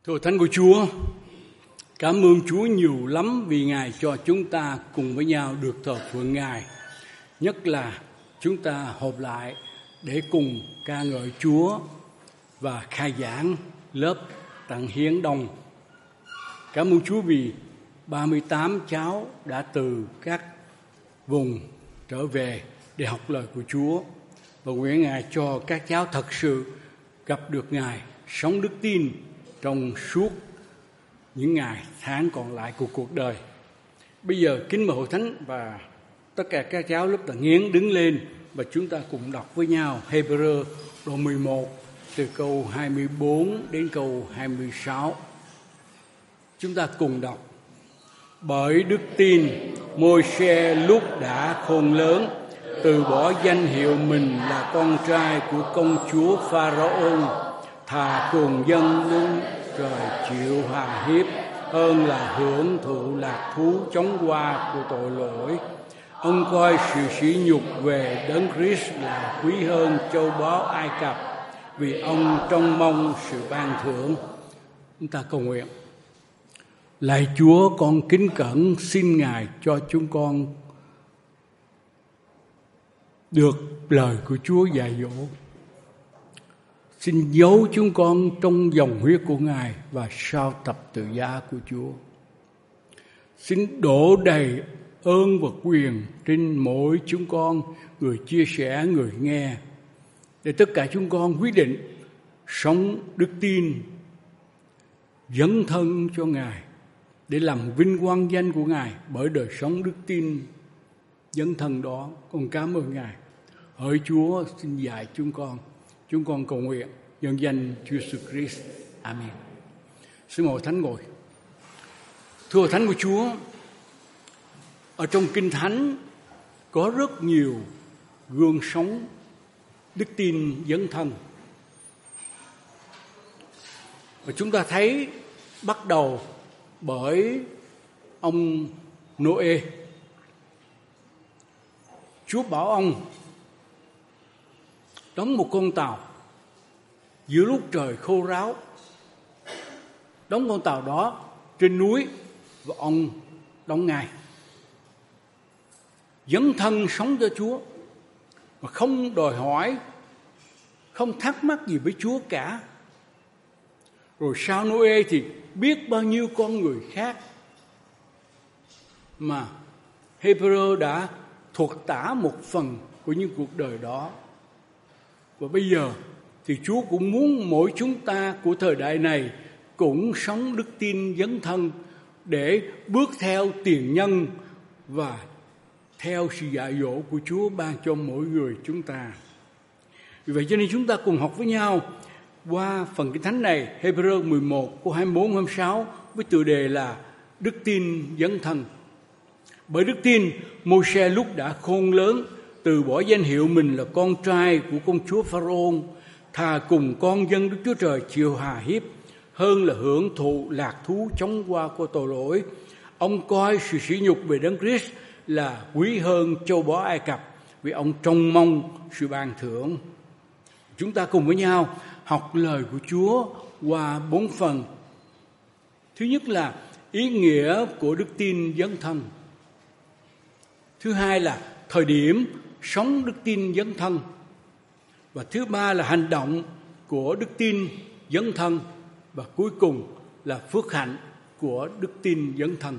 Thưa Thánh của Chúa, cảm ơn Chúa nhiều lắm vì Ngài cho chúng ta cùng với nhau được thờ phượng Ngài. Nhất là chúng ta họp lại để cùng ca ngợi Chúa và khai giảng lớp tặng hiến đông. Cảm ơn Chúa vì 38 cháu đã từ các vùng trở về để học lời của Chúa. Và nguyện Ngài cho các cháu thật sự gặp được Ngài, sống đức tin trong suốt những ngày tháng còn lại của cuộc đời. Bây giờ kính mời hội thánh và tất cả các cháu lớp tặng hiến đứng lên và chúng ta cùng đọc với nhau Hebrew đoạn 11 từ câu 24 đến câu 26. Chúng ta cùng đọc. Bởi đức tin, Môi-se lúc đã khôn lớn, từ bỏ danh hiệu mình là con trai của công chúa Pharaon, thà cùng dân luôn trời chịu hà hiếp hơn là hưởng thụ lạc thú chóng qua của tội lỗi. Ông coi sự sỉ nhục về Đấng Christ là quý hơn châu báu Ai Cập, vì ông trông mong sự ban thưởng. Chúng ta cầu nguyện. Lạy Chúa, con kính cẩn xin Ngài cho chúng con được lời của Chúa dạy dỗ. Xin giấu chúng con trong dòng huyết của Ngài và sao tập tự giá của Chúa. Xin đổ đầy ơn và quyền trên mỗi chúng con, người chia sẻ, người nghe, để tất cả chúng con quyết định sống đức tin, dấn thân cho Ngài, để làm vinh quang danh của Ngài bởi đời sống đức tin dấn thân đó. Con cảm ơn Ngài. Hỡi Chúa, xin dạy chúng con cầu nguyện nhân danh Chúa Jesus Christ. Amen. Xin mời Thánh ngồi. Thưa Thánh của Chúa, ở trong Kinh Thánh có rất nhiều gương sống đức tin dấn thân. Và chúng ta thấy bắt đầu bởi ông Noe. Chúa bảo ông đóng một con tàu giữa lúc trời khô ráo. Đóng con tàu đó trên núi và ông đóng ngay. Dấn thân sống cho Chúa mà không đòi hỏi, không thắc mắc gì với Chúa cả. Rồi sau Noe thì biết bao nhiêu con người khác mà Hebrew đã thuật tả một phần của những cuộc đời đó. Và bây giờ thì Chúa cũng muốn mỗi chúng ta của thời đại này cũng sống đức tin dấn thân để bước theo tiền nhân và theo sự dạy dỗ của Chúa ban cho mỗi người chúng ta. Vì vậy cho nên chúng ta cùng học với nhau qua phần Kinh Thánh này, Hebrew 11 câu 24-26 với tựa đề là đức tin dấn thân. Bởi đức tin, Môi-se lúc đã khôn lớn, từ bỏ danh hiệu mình là con trai của công chúa Pharaon, thà cùng con dân Đức Chúa Trời chịu hà hiếp hơn là hưởng thụ lạc thú chóng qua của tội lỗi. Ông coi sự sỉ nhục về Đấng Christ là quý hơn châu báu Ai Cập, vì ông trông mong sự ban thưởng. Chúng ta cùng với nhau học lời của Chúa qua 4 phần. Thứ nhất là ý nghĩa của đức tin dấn thân. Thứ hai là thời điểm sống đức tin dấn thân. Và thứ ba là hành động của đức tin dấn thân. Và cuối cùng là phước hạnh của đức tin dấn thân.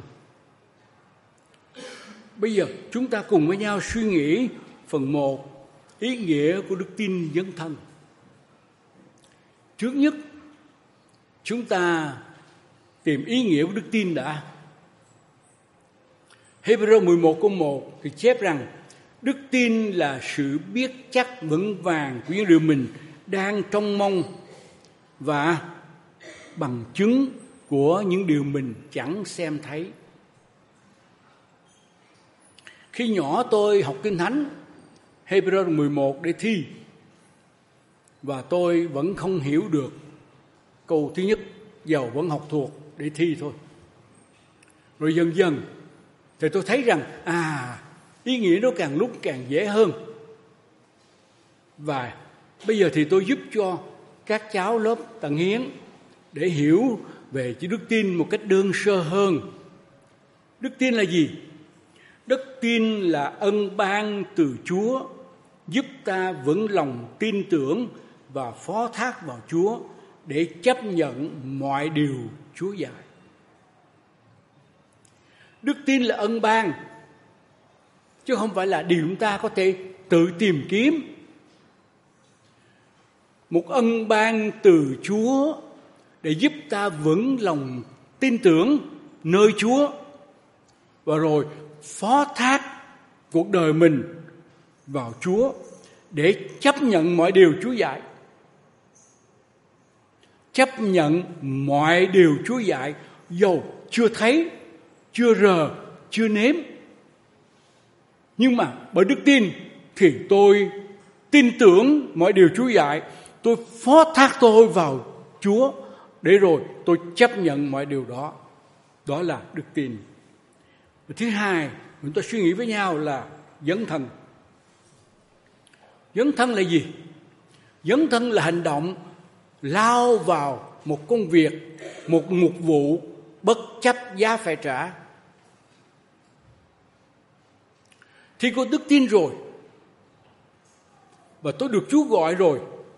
Bây giờ chúng ta cùng với nhau suy nghĩ phần 1, ý nghĩa của đức tin dấn thân. Trước nhất, chúng ta tìm ý nghĩa của đức tin đã. Hebrew 11 câu 1 thì chép rằng đức tin là sự biết chắc vững vàng của những điều mình đang trông mong và bằng chứng của những điều mình chẳng xem thấy. Khi nhỏ tôi học Kinh Thánh Hebrew 11 để thi và tôi vẫn không hiểu được câu thứ nhất, dầu vẫn học thuộc để thi thôi. Rồi dần dần thì tôi thấy rằng ý nghĩa nó càng lúc càng dễ hơn. Và bây giờ thì tôi giúp cho các cháu lớp tặng hiến để hiểu về chữ đức tin một cách đơn sơ hơn. Đức tin là gì? Đức tin là ân ban từ Chúa, giúp ta vững lòng tin tưởng và phó thác vào Chúa để chấp nhận mọi điều Chúa dạy. Đức tin là ân ban, chứ không phải là điều chúng ta có thể tự tìm kiếm. Một ân ban từ Chúa để giúp ta vững lòng tin tưởng nơi Chúa, và rồi phó thác cuộc đời mình vào Chúa để chấp nhận mọi điều Chúa dạy. Chấp nhận mọi điều Chúa dạy dầu chưa thấy, chưa rờ, chưa nếm. Nhưng mà bởi đức tin thì tôi tin tưởng mọi điều Chúa dạy, tôi phó thác tôi vào Chúa để rồi tôi chấp nhận mọi điều đó. Đó là đức tin. Và thứ hai, chúng ta suy nghĩ với nhau là dấn thân. Dấn thân là gì? Dấn thân là hành động lao vào một công việc, một mục vụ bất chấp giá phải trả. Khi có đức tin rồi và tôi được Chúa gọi rồi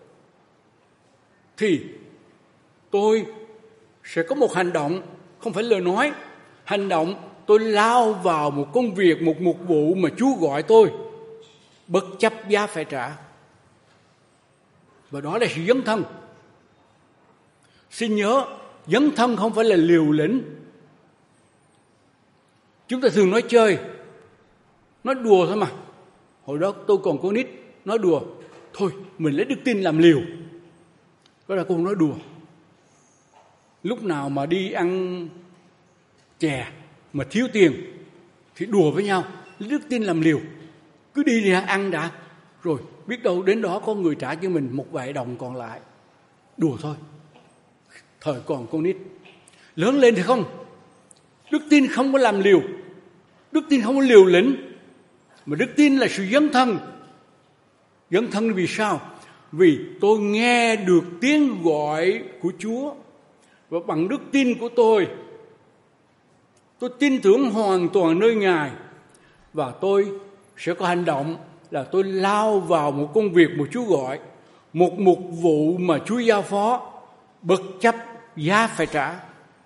thì tôi sẽ có một hành động, không phải lời nói, hành động tôi lao vào một công việc, một mục vụ mà Chúa gọi tôi bất chấp giá phải trả. Và đó là sự dấn thân. Xin nhớ, dấn thân không phải là liều lĩnh. Chúng ta thường nói chơi, nói đùa thôi mà. Hồi đó tôi còn con nít, nói đùa, thôi mình lấy đức tin làm liều. Đó là câu nói đùa. Lúc nào mà đi ăn chè mà thiếu tiền thì đùa với nhau, lấy đức tin làm liều. Cứ đi ăn đã, rồi biết đâu đến đó có người trả cho mình một vài đồng còn lại. Đùa thôi, thời còn con nít. Lớn lên thì không. Đức tin không có làm liều, đức tin không có liều lĩnh, mà đức tin là sự dấn thân. Dấn thân vì sao? Vì tôi nghe được tiếng gọi của Chúa, và bằng đức tin của tôi tin tưởng hoàn toàn nơi Ngài, và tôi sẽ có hành động là tôi lao vào một công việc mà Chúa gọi, một mục vụ mà Chúa giao phó, bất chấp giá phải trả.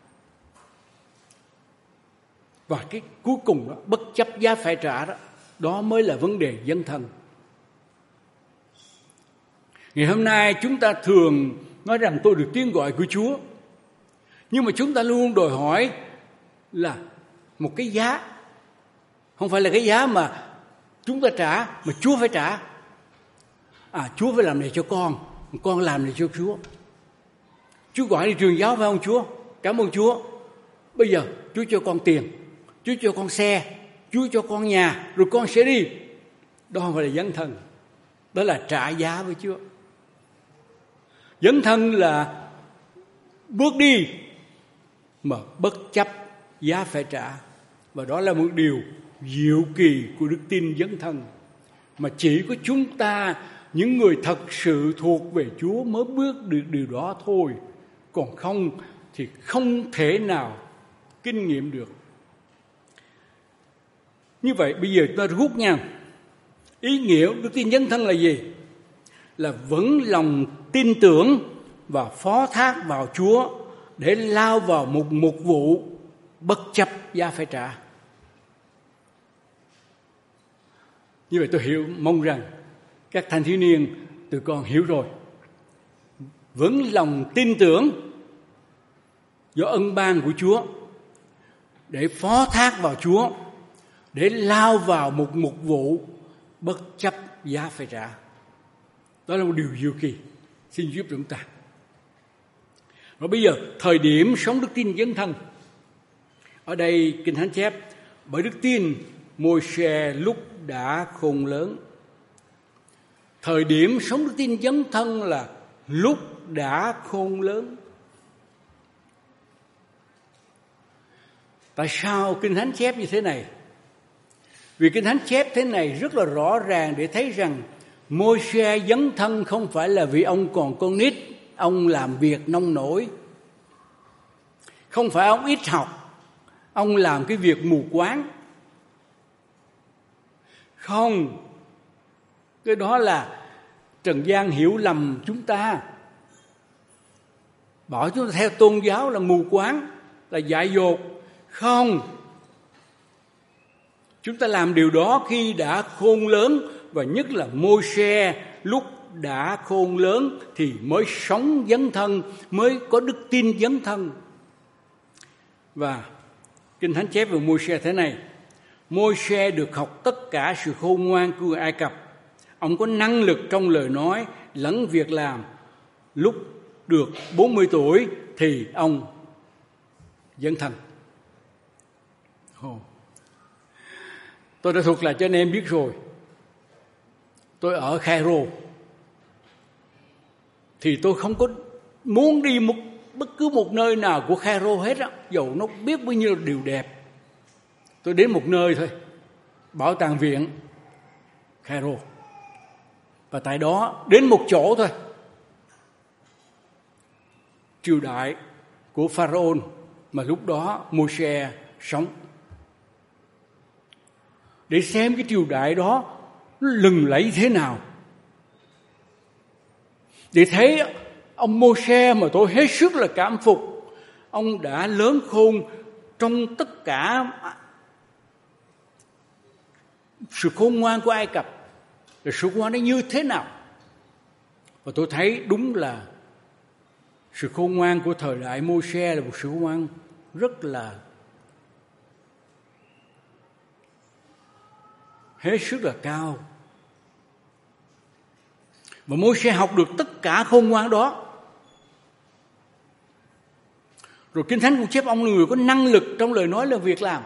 Và cái cuối cùng đó, bất chấp giá phải trả đó, đó mới là vấn đề dấn thân. Ngày hôm nay chúng ta thường nói rằng tôi được tiếng gọi của Chúa, nhưng mà chúng ta luôn đòi hỏi là một cái giá. Không phải là cái giá mà chúng ta trả, mà Chúa phải trả. Chúa phải làm này cho con làm này cho Chúa. Chúa gọi đi trường giáo phải không Chúa? Cảm ơn Chúa. Bây giờ Chúa cho con tiền, Chúa cho con xe, Chúa cho con nhà, rồi con sẽ đi. Đó không phải là dấn thân, đó là trả giá với Chúa. Dấn thân là bước đi mà bất chấp giá phải trả. Và đó là một điều diệu kỳ của đức tin dấn thân, mà chỉ có chúng ta, những người thật sự thuộc về Chúa, mới bước được điều đó thôi. Còn không thì không thể nào kinh nghiệm được. Như vậy bây giờ chúng ta rút nha. Ý nghĩa đức tin dấn thân là gì? Là vững lòng tin tưởng và phó thác vào Chúa để lao vào một mục vụ bất chấp giá phải trả. Như vậy tôi mong rằng các thanh thiếu niên tụi con hiểu rồi. Vững lòng tin tưởng do ân ban của Chúa để phó thác vào Chúa, để lao vào một mục vụ bất chấp giá phải trả. Đó là một điều diệu kỳ. Xin giúp chúng ta. Và bây giờ thời điểm sống đức tin dấn thân, ở đây Kinh Thánh chép bởi đức tin Môi-se lúc đã khôn lớn. Thời điểm sống đức tin dấn thân là lúc đã khôn lớn. Tại sao Kinh Thánh chép như thế này? Vì Kinh Thánh chép thế này rất là rõ ràng để thấy rằng Môi-se dấn thân không phải là vì ông còn con nít, ông làm việc nông nổi, Không phải ông ít học, ông làm cái việc mù quáng. Không, cái đó là Trần gian hiểu lầm chúng ta, bảo chúng ta theo tôn giáo là mù quáng, là dại dột. Không, chúng ta làm điều đó khi đã khôn lớn, và nhất là Môi-se lúc đã khôn lớn thì mới sống dấn thân, mới có đức tin dấn thân. Và Kinh Thánh chép về Môi-se thế này: Môi-se được học tất cả sự khôn ngoan của người Ai Cập. Ông có năng lực trong lời nói lẫn việc làm. Lúc được 40 tuổi thì ông dấn thân. Tôi đã thuật lại cho anh em biết rồi. Tôi ở Cairo thì tôi không có muốn đi bất cứ một nơi nào của Cairo hết á, dầu nó biết bao nhiêu điều đẹp. Tôi đến một nơi thôi, Bảo tàng viện Cairo, và tại đó đến một chỗ thôi, triều đại của Pharaoh mà lúc đó Môi-se sống, để xem cái triều đại đó nó lừng lẫy thế nào, để thấy ông Môi-se mà tôi hết sức là cảm phục. Ông đã lớn khôn trong tất cả sự khôn ngoan của Ai Cập, rồi sự khôn ngoan nó như thế nào. Và tôi thấy đúng là sự khôn ngoan của thời đại Môi-se là một sự khôn ngoan rất là hết sức là cao. Và Môi-se học được tất cả khôn ngoan đó. Rồi Kinh Thánh cũng chép ông là người có năng lực trong lời nói, là việc làm.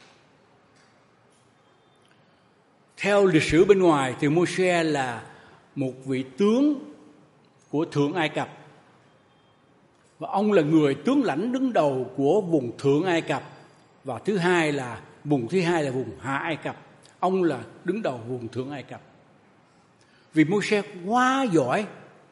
Theo lịch sử bên ngoài thì Môi-se là một vị tướng của Thượng Ai Cập, và ông là người tướng lãnh đứng đầu của vùng Thượng Ai Cập, và vùng thứ hai là vùng Hạ Ai Cập. Ông là đứng đầu vùng Thượng Ai Cập. Vì Môi-se quá giỏi.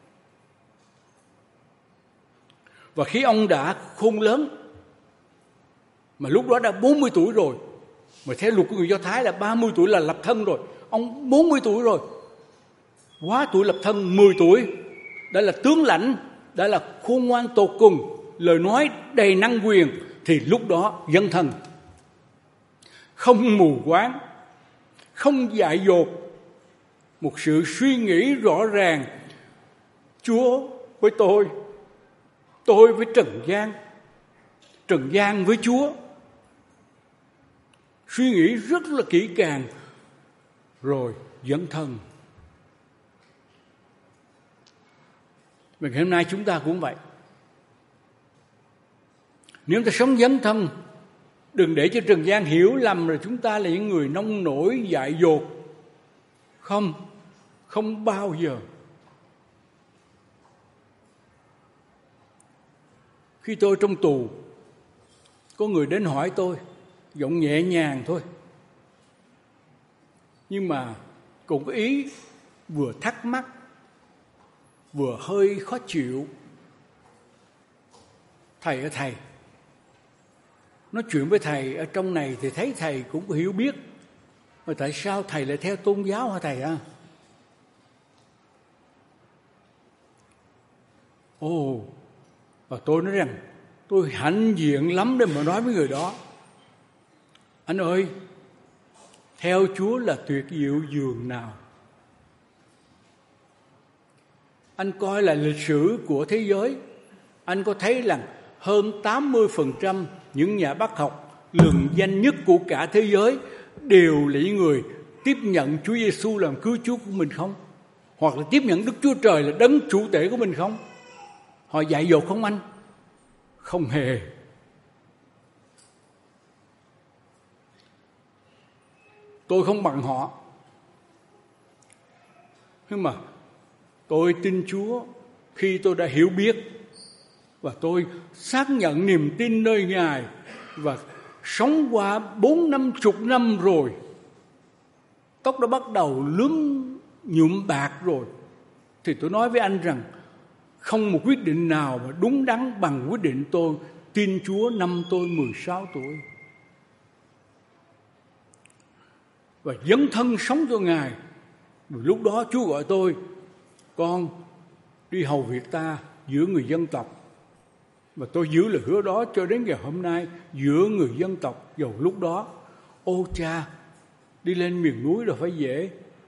Và khi ông đã khôn lớn, mà lúc đó đã 40 tuổi rồi, mà theo luật của người Do Thái là 30 tuổi là lập thân rồi, ông 40 tuổi rồi, quá tuổi lập thân, 10 tuổi đã là tướng lãnh, đã là khôn ngoan tột cùng, lời nói đầy năng quyền, thì lúc đó dấn thân, không mù quáng, không dại dột, một sự suy nghĩ rõ ràng: Chúa với tôi với Trần gian với Chúa. Suy nghĩ rất là kỹ càng rồi dấn thân. Và ngày hôm nay chúng ta cũng vậy. Nếu ta sống dấn thân, đừng để cho Trần gian hiểu lầm là chúng ta là những người nông nổi dại dột. Không bao giờ. Khi tôi trong tù, có người đến hỏi tôi, giọng nhẹ nhàng thôi, nhưng mà cũng có ý vừa thắc mắc, vừa hơi khó chịu. Thầy, nói chuyện với thầy ở trong này thì thấy thầy cũng có hiểu biết, mà tại sao thầy lại theo tôn giáo hả thầy à? Và tôi nói rằng tôi hãnh diện lắm để mà nói với người đó: Anh ơi, theo Chúa là tuyệt diệu dường nào. Anh coi là lịch sử của thế giới, anh có thấy là hơn 80% những nhà bác học lừng danh nhất của cả thế giới đều là những người tiếp nhận Chúa Giêsu làm cứu Chúa của mình không? Hoặc là tiếp nhận Đức Chúa Trời là đấng chủ tể của mình không? Họ dại dột không anh? Không hề. Tôi không bằng họ, nhưng mà tôi tin Chúa khi tôi đã hiểu biết, và tôi xác nhận niềm tin nơi Ngài, và sống qua 40-50 năm rồi, tóc đã bắt đầu lúm nhuộm bạc rồi, thì tôi nói với anh rằng không một quyết định nào mà đúng đắn bằng quyết định tôi tin Chúa năm tôi 16 tuổi. Và dấn thân sống cho Ngài. Lúc đó Chúa gọi tôi, con đi hầu việc ta giữa người dân tộc. Và tôi giữ lời hứa đó cho đến ngày hôm nay, giữa người dân tộc. Vào lúc đó, ô cha, đi lên miền núi là phải dễ.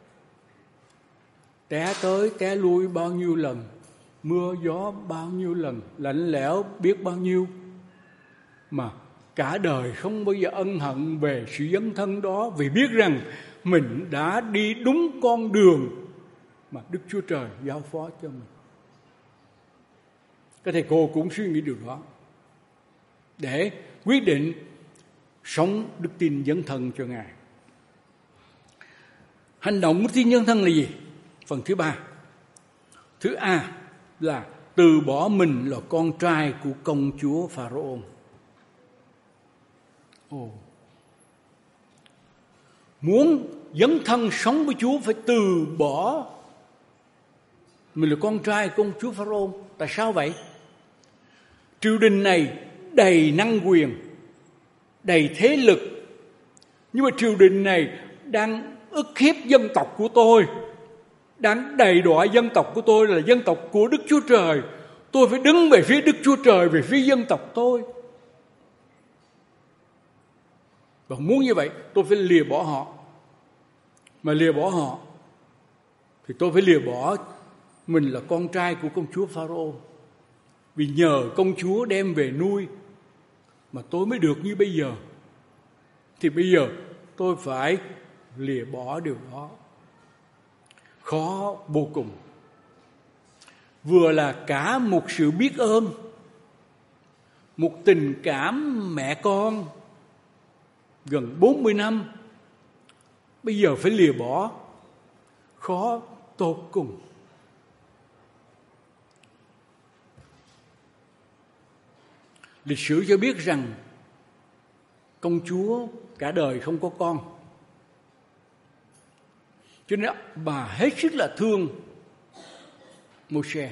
Té tới té lui bao nhiêu lần, mưa gió bao nhiêu lần, lạnh lẽo biết bao nhiêu, mà cả đời không bao giờ ân hận về sự dấn thân đó, vì biết rằng mình đã đi đúng con đường mà Đức Chúa Trời giao phó cho mình. Các thầy cô cũng suy nghĩ điều đó để quyết định sống đức tin dấn thân cho Ngài. Hành động đức tin dấn thân là gì? Phần thứ ba. Thứ A là từ bỏ mình là con trai của công chúa Pharaoh. Muốn dấn thân sống với Chúa phải từ bỏ mình là con trai công chúa Pharaoh. Tại sao vậy? Triều đình này đầy năng quyền, đầy thế lực, nhưng mà triều đình này đang ức hiếp dân tộc của tôi, đang đầy đọa dân tộc của tôi là dân tộc của Đức Chúa Trời. Tôi phải đứng về phía Đức Chúa Trời, về phía dân tộc tôi. Và muốn như vậy tôi phải lìa bỏ họ. Mà lìa bỏ họ thì tôi phải lìa bỏ mình là con trai của công chúa Pharaoh. Vì nhờ công chúa đem về nuôi mà tôi mới được như bây giờ. Thì bây giờ tôi phải lìa bỏ điều đó. Khó vô cùng. Vừa là cả một sự biết ơn, một tình cảm mẹ con gần 40 năm, bây giờ phải lìa bỏ. Khó tột cùng. Lịch sử cho biết rằng công chúa cả đời không có con, cho nên bà hết sức là thương Môi-se.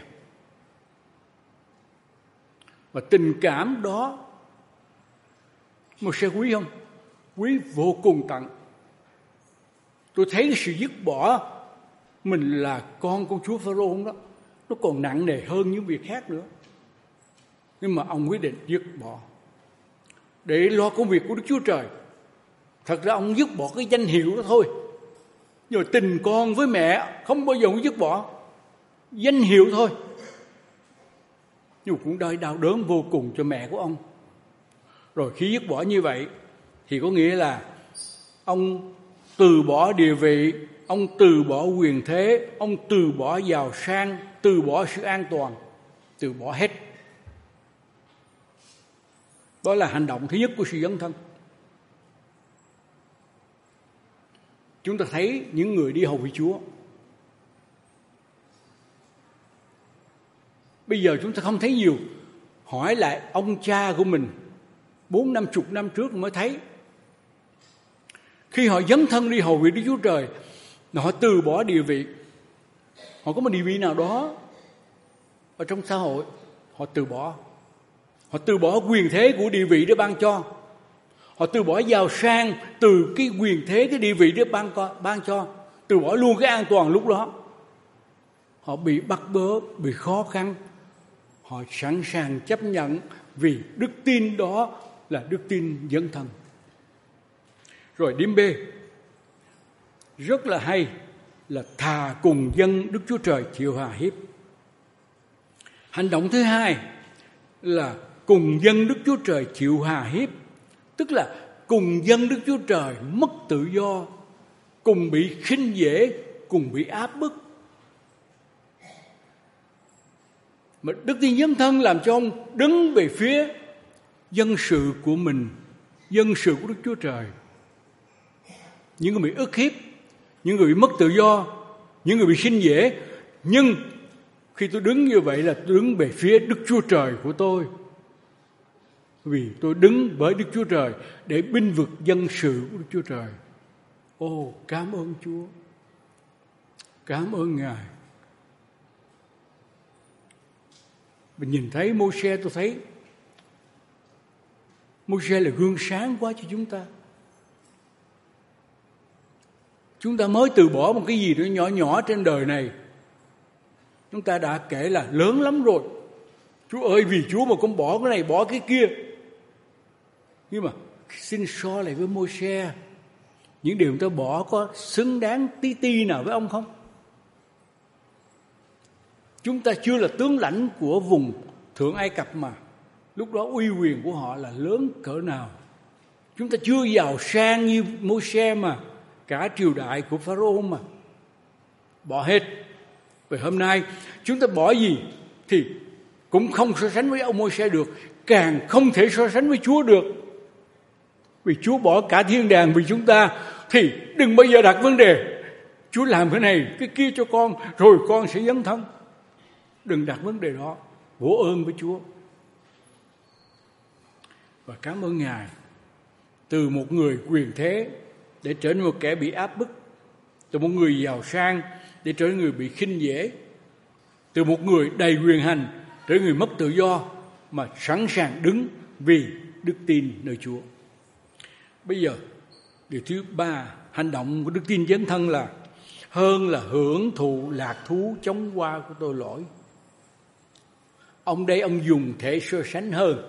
Và tình cảm đó Môi-se quý không? Quý vô cùng tận. Tôi thấy cái sự dứt bỏ mình là con công chúa Pharaoh đó, nó còn nặng nề hơn những việc khác nữa. Nhưng mà ông quyết định dứt bỏ để lo công việc của Đức Chúa Trời. Thật ra ông dứt bỏ cái danh hiệu đó thôi, nhưng mà tình con với mẹ không bao giờ ông dứt bỏ. Danh hiệu thôi, nhưng cũng đau đớn vô cùng cho mẹ của ông. Rồi khi dứt bỏ như vậy thì có nghĩa là ông từ bỏ địa vị, ông từ bỏ quyền thế, ông từ bỏ giàu sang, từ bỏ sự an toàn, từ bỏ hết. Đó là hành động thứ nhất của sự dấn thân. Chúng ta thấy những người đi hầu vị Chúa. Bây giờ chúng ta không thấy nhiều. Hỏi lại ông cha của mình 40-50 năm trước mới thấy. Khi họ dấn thân đi hầu việc Đức Chúa Trời, họ từ bỏ địa vị. Họ có một địa vị nào đó ở trong xã hội, họ từ bỏ. Họ từ bỏ quyền thế của địa vị để ban cho. Họ từ bỏ giàu sang từ cái quyền thế, cái địa vị để ban cho. Từ bỏ luôn cái an toàn lúc đó. Họ bị bắt bớ, bị khó khăn. Họ sẵn sàng chấp nhận vì đức tin đó là đức tin dấn thân. Rồi điểm B, rất là hay, là thà cùng dân Đức Chúa Trời chịu hà hiếp. Hành động thứ hai là cùng dân Đức Chúa Trời chịu hà hiếp, tức là cùng dân Đức Chúa Trời mất tự do, cùng bị khinh dễ, cùng bị áp bức. Mà đức tin dấn thân làm cho ông đứng về phía dân sự của mình, dân sự của Đức Chúa Trời. Những người bị ức hiếp, những người bị mất tự do, những người bị khinh dễ. Nhưng khi tôi đứng như vậy là tôi đứng về phía Đức Chúa Trời của tôi. Vì tôi đứng với Đức Chúa Trời để binh vực dân sự của Đức Chúa Trời. Cảm ơn Chúa. Cảm ơn Ngài. Mình nhìn thấy Môi-se, tôi thấy Môi-se là gương sáng quá cho chúng ta. Chúng ta mới từ bỏ một cái gì đó nhỏ nhỏ trên đời này, chúng ta đã kể là lớn lắm rồi. Chúa ơi, vì Chúa mà con bỏ cái này bỏ cái kia. Nhưng mà xin so lại với Môi-se, những điều chúng ta bỏ có xứng đáng tí ti nào với ông không? Chúng ta chưa là tướng lãnh của vùng Thượng Ai Cập mà lúc đó uy quyền của họ là lớn cỡ nào. Chúng ta chưa giàu sang như Môi-se mà cả triều đại của Pharaoh mà bỏ hết. Vậy hôm nay chúng ta bỏ gì thì cũng không so sánh với ông Môi-se được, càng không thể so sánh với Chúa được. Vì Chúa bỏ cả thiên đàng vì chúng ta, thì đừng bao giờ đặt vấn đề Chúa làm cái này cái kia cho con rồi con sẽ dấn thân. Đừng đặt vấn đề đó, vỗ ơn với Chúa và cảm ơn Ngài. Từ một người quyền thế để trở nên một kẻ bị áp bức, từ một người giàu sang để trở nên người bị khinh dễ, từ một người đầy quyền hành trở nên người mất tự do, mà sẵn sàng đứng vì đức tin nơi Chúa. Bây giờ điều thứ ba, hành động của đức tin dấn thân là hơn là hưởng thụ lạc thú chóng qua của tội lỗi. Ông đây ông dùng thể so sánh hơn.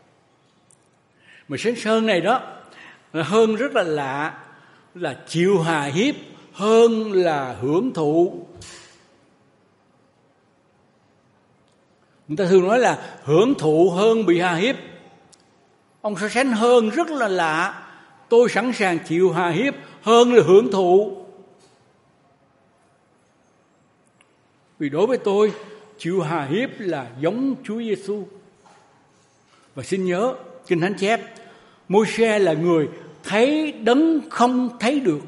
Mà sánh hơn này đó là hơn rất là lạ, là chịu hà hiếp hơn là hưởng thụ. Người ta thường nói là hưởng thụ hơn bị hà hiếp. Ông so sánh hơn rất là lạ. Tôi sẵn sàng chịu hà hiếp hơn là hưởng thụ. Vì đối với tôi, chịu hà hiếp là giống Chúa Giêsu. Và xin nhớ, Kinh Thánh chép, Môi-se là người thấy đấng không thấy được.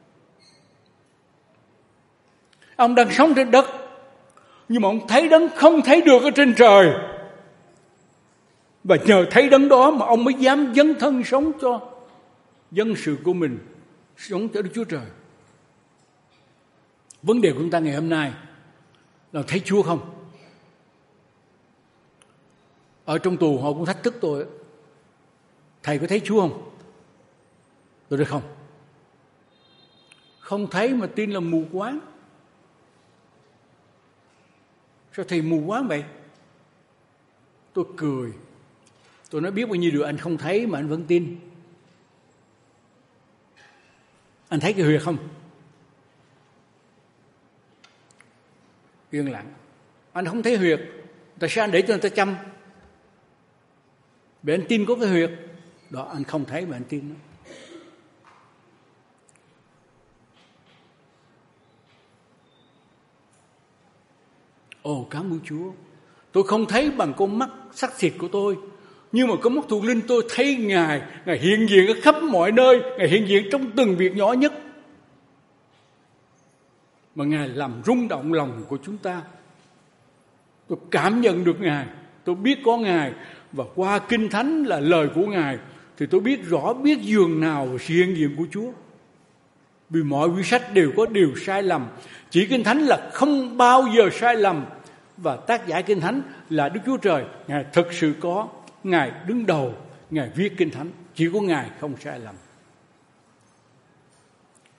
Ông đang sống trên đất, nhưng mà ông thấy đấng không thấy được ở trên trời. Và nhờ thấy đấng đó mà ông mới dám dấn thân sống cho dân sự của mình, sống cho Đức Chúa Trời. Vấn đề của chúng ta ngày hôm nay là thấy Chúa không? Ở trong tù họ cũng thách thức tôi, thầy có thấy Chúa không? Tôi nói không. Không thấy mà tin là mù quáng. Sao thầy mù quáng vậy? Tôi cười. Tôi nói biết bao nhiêu điều anh không thấy mà anh vẫn tin. Anh thấy cái huyệt không? Yên lặng. Anh không thấy huyệt, tại sao anh để cho người ta chăm? Vì anh tin có cái huyệt. Đó, anh không thấy mà anh tin đó. Ồ, cảm ơn Chúa. Tôi không thấy bằng con mắt sắc thịt của tôi, nhưng mà con mắt thuộc linh tôi thấy Ngài. Ngài hiện diện ở khắp mọi nơi. Ngài hiện diện trong từng việc nhỏ nhất. Mà Ngài làm rung động lòng của chúng ta. Tôi cảm nhận được Ngài. Tôi biết có Ngài. Và qua Kinh Thánh là lời của Ngài, thì tôi biết rõ biết dường nào về sự hiện diện của Chúa. Vì mọi quyển sách đều có điều sai lầm, chỉ Kinh Thánh là không bao giờ sai lầm. Và tác giả Kinh Thánh là Đức Chúa Trời. Ngài thực sự có, Ngài đứng đầu, Ngài viết Kinh Thánh, chỉ có Ngài không sai lầm.